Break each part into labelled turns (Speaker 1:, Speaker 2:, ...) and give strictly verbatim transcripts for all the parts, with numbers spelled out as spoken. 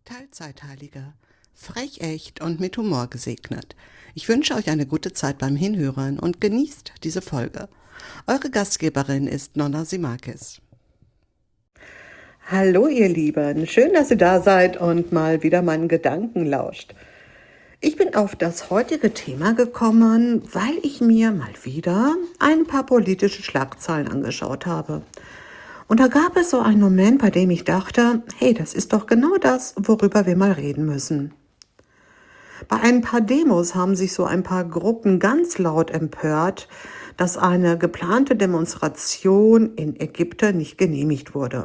Speaker 1: Teilzeitheiliger. Frech, echt und mit Humor gesegnet. Ich wünsche euch eine gute Zeit beim Hinhören und genießt diese Folge. Eure Gastgeberin ist Nonna Simakis.
Speaker 2: Hallo ihr Lieben, schön, dass ihr da seid und mal wieder meinen Gedanken lauscht. Ich bin auf das heutige Thema gekommen, weil ich mir mal wieder ein paar politische Schlagzeilen angeschaut habe. Und da gab es so einen Moment, bei dem ich dachte, hey, das ist doch genau das, worüber wir mal reden müssen. Bei ein paar Demos haben sich so ein paar Gruppen ganz laut empört, dass eine geplante Demonstration in Ägypten nicht genehmigt wurde.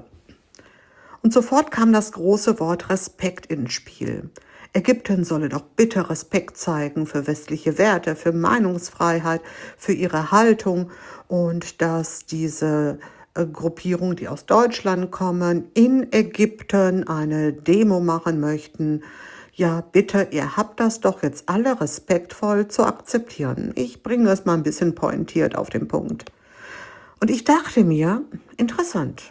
Speaker 2: Und sofort kam das große Wort Respekt ins Spiel. Ägypten solle doch bitte Respekt zeigen für westliche Werte, für Meinungsfreiheit, für ihre Haltung und dass diese äh, Gruppierungen, die aus Deutschland kommen, in Ägypten eine Demo machen möchten. Ja, bitte, ihr habt das doch jetzt alle respektvoll zu akzeptieren. Ich bringe es mal ein bisschen pointiert auf den Punkt. Und ich dachte mir, interessant.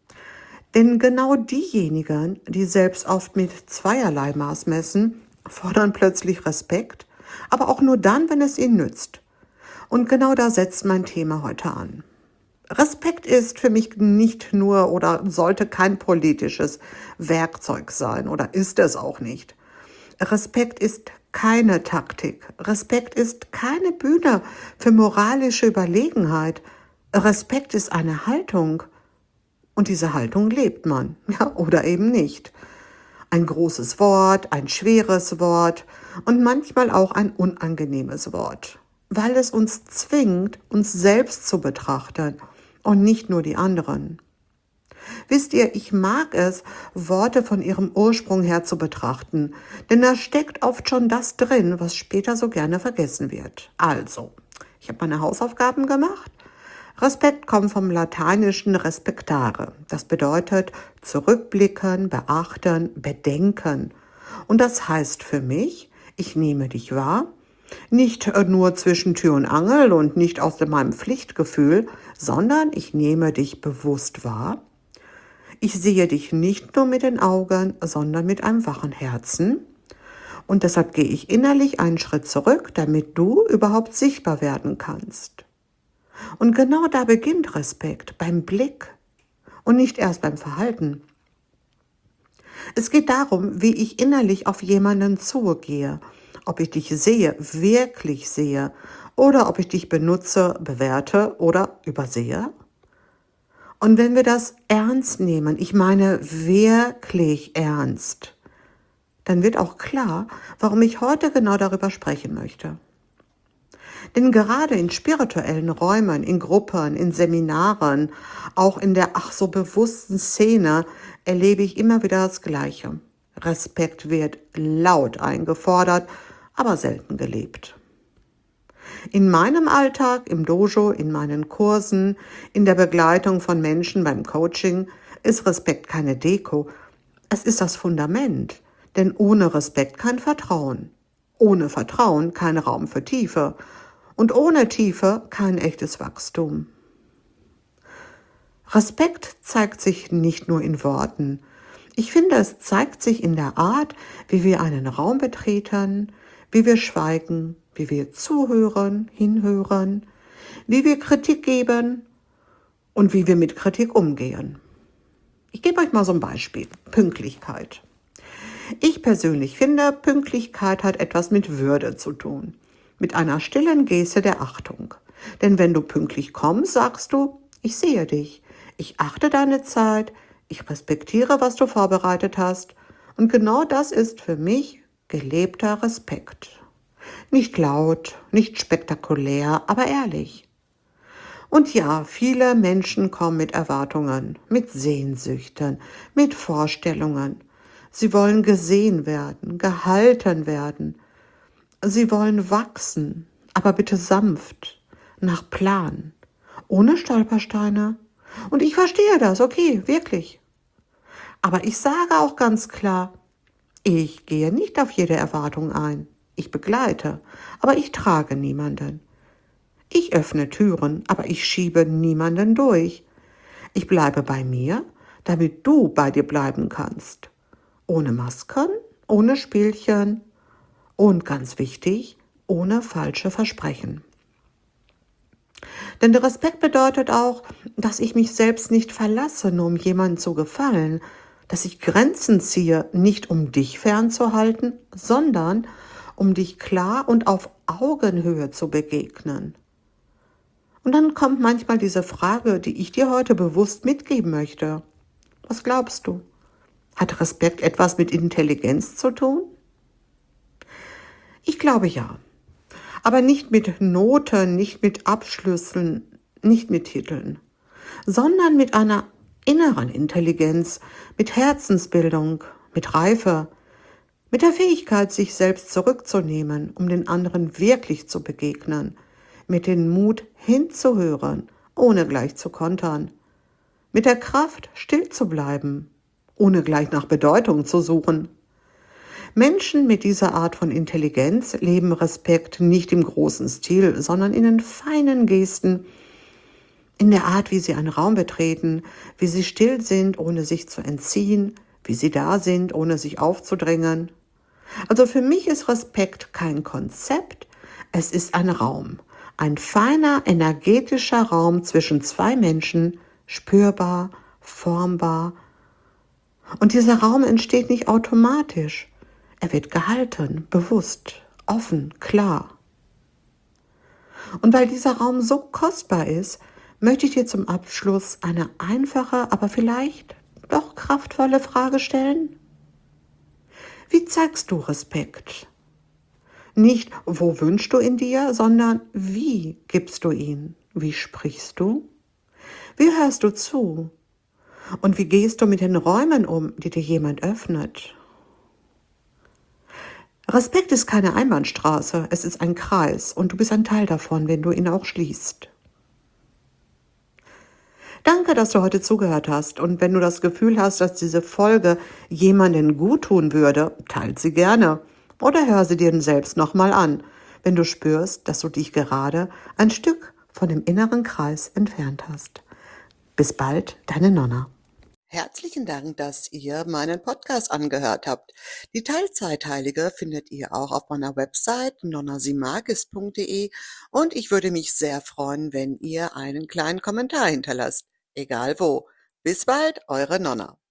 Speaker 2: Denn genau diejenigen, die selbst oft mit zweierlei Maß messen, fordern plötzlich Respekt, aber auch nur dann, wenn es ihnen nützt. Und genau da setzt mein Thema heute an. Respekt ist für mich nicht nur oder sollte kein politisches Werkzeug sein oder ist es auch nicht. Respekt ist keine Taktik. Respekt ist keine Bühne für moralische Überlegenheit. Respekt ist eine Haltung. Und diese Haltung lebt man, ja, oder eben nicht. Ein großes Wort, ein schweres Wort und manchmal auch ein unangenehmes Wort, weil es uns zwingt, uns selbst zu betrachten und nicht nur die anderen. Wisst ihr, ich mag es, Worte von ihrem Ursprung her zu betrachten, denn da steckt oft schon das drin, was später so gerne vergessen wird. Also, ich habe meine Hausaufgaben gemacht. Respekt kommt vom lateinischen respectare. Das bedeutet zurückblicken, beachten, bedenken. Und das heißt für mich, ich nehme dich wahr, nicht nur zwischen Tür und Angel und nicht aus meinem Pflichtgefühl, sondern ich nehme dich bewusst wahr. Ich sehe dich nicht nur mit den Augen, sondern mit einem wachen Herzen. Und deshalb gehe ich innerlich einen Schritt zurück, damit du überhaupt sichtbar werden kannst. Und genau da beginnt Respekt, beim Blick und nicht erst beim Verhalten. Es geht darum, wie ich innerlich auf jemanden zugehe, ob ich dich sehe, wirklich sehe, oder ob ich dich benutze, bewerte oder übersehe. Und wenn wir das ernst nehmen, ich meine wirklich ernst, dann wird auch klar, warum ich heute genau darüber sprechen möchte. Denn gerade in spirituellen Räumen, in Gruppen, in Seminaren, auch in der ach so bewussten Szene erlebe ich immer wieder das Gleiche. Respekt wird laut eingefordert, aber selten gelebt. In meinem Alltag, im Dojo, in meinen Kursen, in der Begleitung von Menschen beim Coaching ist Respekt keine Deko. Es ist das Fundament, denn ohne Respekt kein Vertrauen. Ohne Vertrauen kein Raum für Tiefe. Und ohne Tiefe kein echtes Wachstum. Respekt zeigt sich nicht nur in Worten. Ich finde, es zeigt sich in der Art, wie wir einen Raum betreten, wie wir schweigen, wie wir zuhören, hinhören, wie wir Kritik geben und wie wir mit Kritik umgehen. Ich gebe euch mal so ein Beispiel. Pünktlichkeit. Ich persönlich finde, Pünktlichkeit hat etwas mit Würde zu tun. Mit einer stillen Geste der Achtung. Denn wenn du pünktlich kommst, sagst du, ich sehe dich, ich achte deine Zeit, ich respektiere, was du vorbereitet hast. Und genau das ist für mich gelebter Respekt. Nicht laut, nicht spektakulär, aber ehrlich. Und ja, viele Menschen kommen mit Erwartungen, mit Sehnsüchten, mit Vorstellungen. Sie wollen gesehen werden, gehalten werden. Sie wollen wachsen, aber bitte sanft, nach Plan, ohne Stolpersteine. Und ich verstehe das, okay, wirklich. Aber ich sage auch ganz klar, ich gehe nicht auf jede Erwartung ein. Ich begleite, aber ich trage niemanden. Ich öffne Türen, aber ich schiebe niemanden durch. Ich bleibe bei mir, damit du bei dir bleiben kannst. Ohne Masken, ohne Spielchen und ganz wichtig, ohne falsche Versprechen. Denn der Respekt bedeutet auch, dass ich mich selbst nicht verlasse, nur um jemandem zu gefallen, dass ich Grenzen ziehe, nicht um dich fernzuhalten, sondern um dich klar und auf Augenhöhe zu begegnen. Und dann kommt manchmal diese Frage, die ich dir heute bewusst mitgeben möchte. Was glaubst du? Hat Respekt etwas mit Intelligenz zu tun? Ich glaube ja. Aber nicht mit Noten, nicht mit Abschlüssen, nicht mit Titeln, sondern mit einer inneren Intelligenz, mit Herzensbildung, mit Reife, mit der Fähigkeit, sich selbst zurückzunehmen, um den anderen wirklich zu begegnen, mit dem Mut hinzuhören, ohne gleich zu kontern, mit der Kraft, still zu bleiben, ohne gleich nach Bedeutung zu suchen. Menschen mit dieser Art von Intelligenz leben Respekt nicht im großen Stil, sondern in den feinen Gesten, in der Art, wie sie einen Raum betreten, wie sie still sind, ohne sich zu entziehen, wie sie da sind, ohne sich aufzudrängen. Also für mich ist Respekt kein Konzept, es ist ein Raum, ein feiner, energetischer Raum zwischen zwei Menschen, spürbar, formbar. Und dieser Raum entsteht nicht automatisch. Er wird gehalten, bewusst, offen, klar. Und weil dieser Raum so kostbar ist, möchte ich dir zum Abschluss eine einfache, aber vielleicht doch kraftvolle Frage stellen. Wie zeigst du Respekt? Nicht, wo wünschst du ihn dir, sondern wie gibst du ihn? Wie sprichst du? Wie hörst du zu? Und wie gehst du mit den Räumen um, die dir jemand öffnet? Respekt ist keine Einbahnstraße, es ist ein Kreis und du bist ein Teil davon, wenn du ihn auch schließt. Danke, dass du heute zugehört hast und wenn du das Gefühl hast, dass diese Folge jemandem guttun würde, teile sie gerne oder hör sie dir selbst nochmal an, wenn du spürst, dass du dich gerade ein Stück von dem inneren Kreis entfernt hast. Bis bald, deine Nonna.
Speaker 1: Herzlichen Dank, dass ihr meinen Podcast angehört habt. Die Teilzeitheilige findet ihr auch auf meiner Website nonna simagis punkt de und ich würde mich sehr freuen, wenn ihr einen kleinen Kommentar hinterlasst, egal wo. Bis bald, eure Nonna.